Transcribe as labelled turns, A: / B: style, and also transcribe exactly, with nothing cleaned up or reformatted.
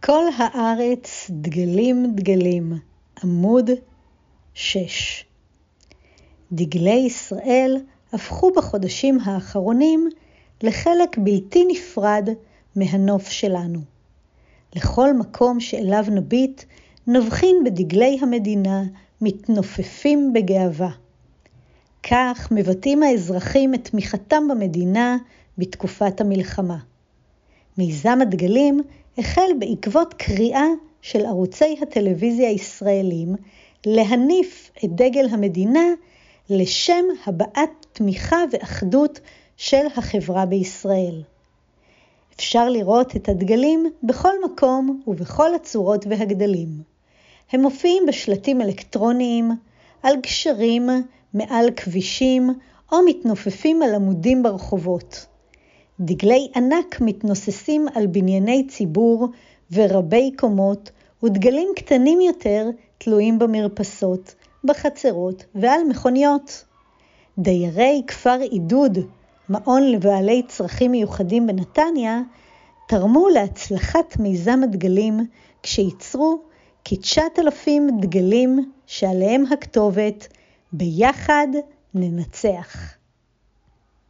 A: כל הארץ דגלים דגלים, עמוד שש. דגלי ישראל הפכו בחודשים האחרונים לחלק בלתי נפרד מהנוף שלנו. לכל מקום שאליו נביט, נבחין בדגלי המדינה מתנופפים בגאווה. כך מבטאים האזרחים את תמיכתם במדינה בתקופת המלחמה. מיזם הדגלים החל בעקבות קריאה של ערוצי הטלוויזיה הישראלים להניף את דגל המדינה לשם הבעת תמיכה ואחדות של החברה בישראל. אפשר לראות את הדגלים בכל מקום ובכל הצורות והגדלים. הם מופיעים בשלטים אלקטרוניים, על גשרים, מעל כבישים או מתנופפים על עמודים ברחובות. דגלי ענק מתנוססים על בנייני ציבור ורבי קומות, ודגלים קטנים יותר תלויים במרפסות, בחצרות ועל מכוניות. דיירי כפר עידוד, מעון לבעלי צרכים מיוחדים בנתניה, תרמו להצלחת מיזם הדגלים כשייצרו כ-תשעת אלפים דגלים שעליהם הכתובת ביחד ננצח.